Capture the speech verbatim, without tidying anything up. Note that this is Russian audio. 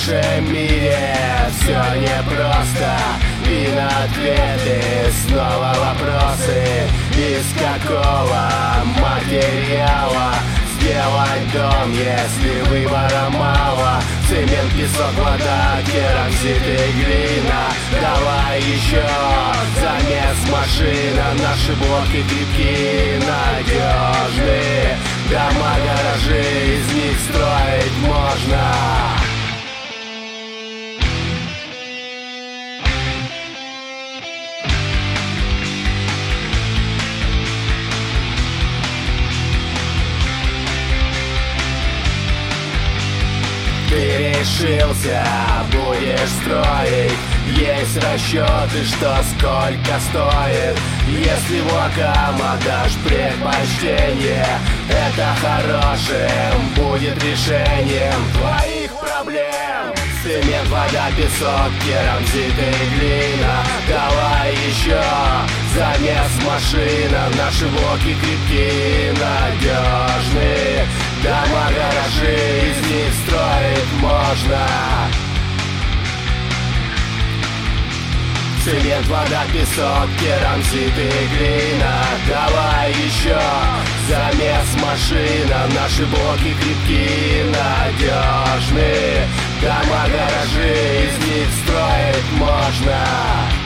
нашем мире все непросто, и на ответы снова вопросы. Из какого материала сделать дом, если выбора мало? Цемент, песок, вода, керамзит и глина. Давай еще замес машина. Наши блоки крепкие, надежные. Дома, гаражи, из них строить можно. Ты решился, будешь строить. Есть расчеты, что сколько стоит. Если блокам отдашь предпочтение, это хорошим будет решением твоих проблем. Цемент, вода, песок, керамзит и глина. Давай еще замес машина. Наши блоки крепкие, надежные. Дома, гаражи, из них строить можно. Цемент, вода, песок, керамзит и глина. Давай еще замес машина. Наши блоки крепкие, надежные. Дома, гаражи, из них строить можно.